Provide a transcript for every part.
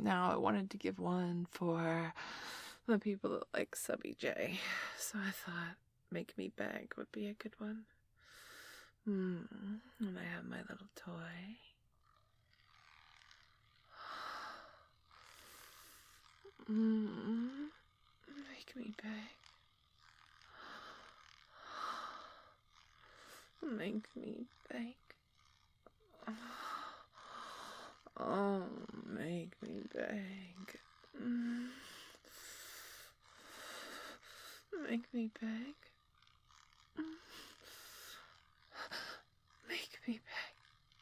now I wanted to give one for the people that like Subby J. So I thought Make Me Beg would be a good one. And I have my little toy. Make me beg. Make me beg. Oh, make me beg. Make me beg. Make me beg.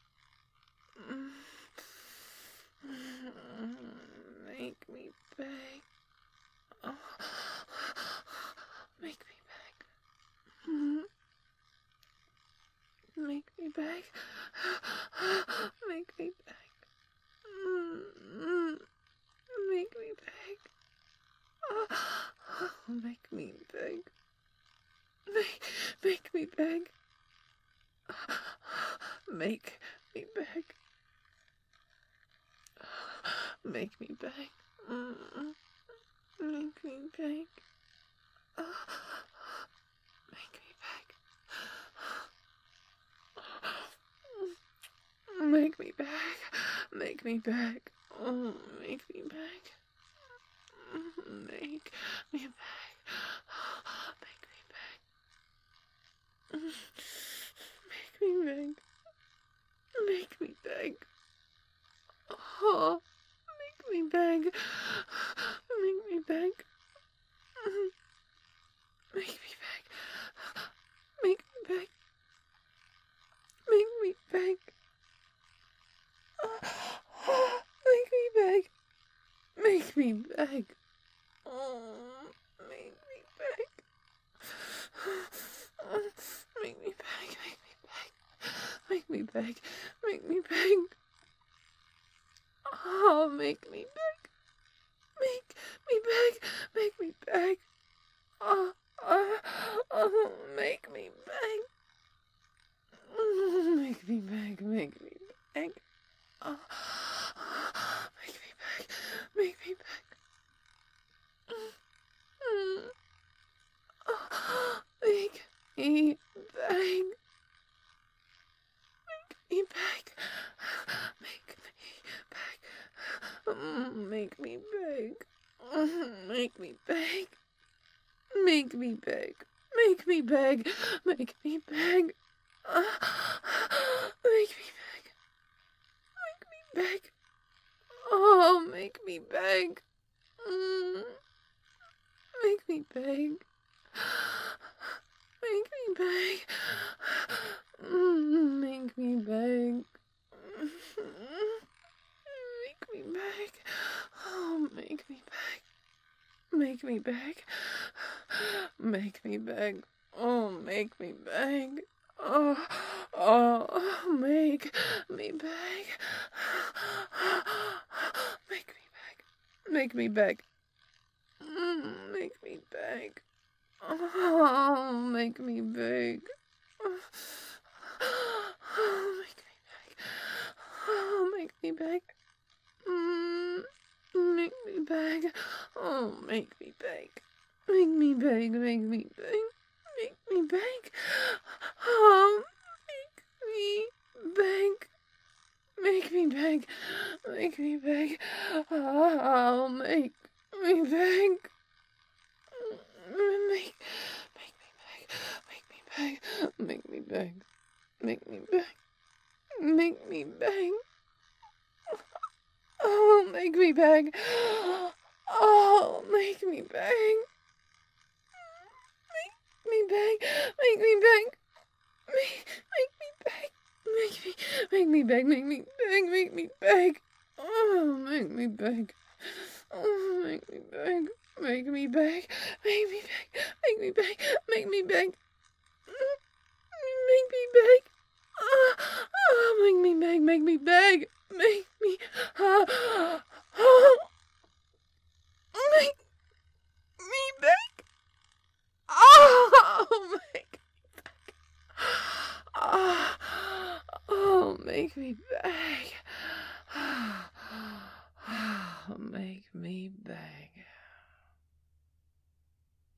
Make me beg. Make me beg. Make me beg. Make me beg. Make me beg. Make me beg. Make me beg. Make me beg. Make me beg. Make me beg. Make me beg. Make me beg. Oh, make me beg. Make me beg. Make me beg. Make me beg. Make me beg. Oh, make me beg. Make me beg. Make me beg. Make me beg. Make me beg. Make me beg. Make me beg. Oh, make me beg. Make me beg. Make me beg. Make me beg. Oh, make me beg. Make me beg. Make me beg. Oh, make me beg. Make me beg. Make me beg. Oh, make me beg. Make me beg. Make me beg. Make me beg. Make me beg. Make me beg. Make me beg. Make me beg. Make me beg. Make me beg. Make me beg. Oh, make me beg. Make me beg. Make me beg. Make me beg. Make me beg. Oh, make me beg. Make me beg. Make me beg. Oh, make me beg. Oh, make me beg. Make me beg. Make me beg. Make me beg. Oh, make me beg. Make me beg. Oh, make me beg. Make me beg. Oh, make me beg. Make me beg. Make me beg. Make me beg. Oh, make me beg. Make me beg. Make me beg. Oh, make me beg. Make me beg. Make me beg. Make me beg. Make me beg. Oh, make me beg. Oh, make me beg. Make me beg. Make me beg. Make me beg. Make me beg. Make me beg. Make me beg. Oh, make me beg. Oh, make me beg. Make me beg. Make me beg. Make me beg. Make me beg. Make me beg. Oh, make me beg. Make me beg. Make me. Make me beg. Oh, make me beg. Oh, make me beg. Make me beg.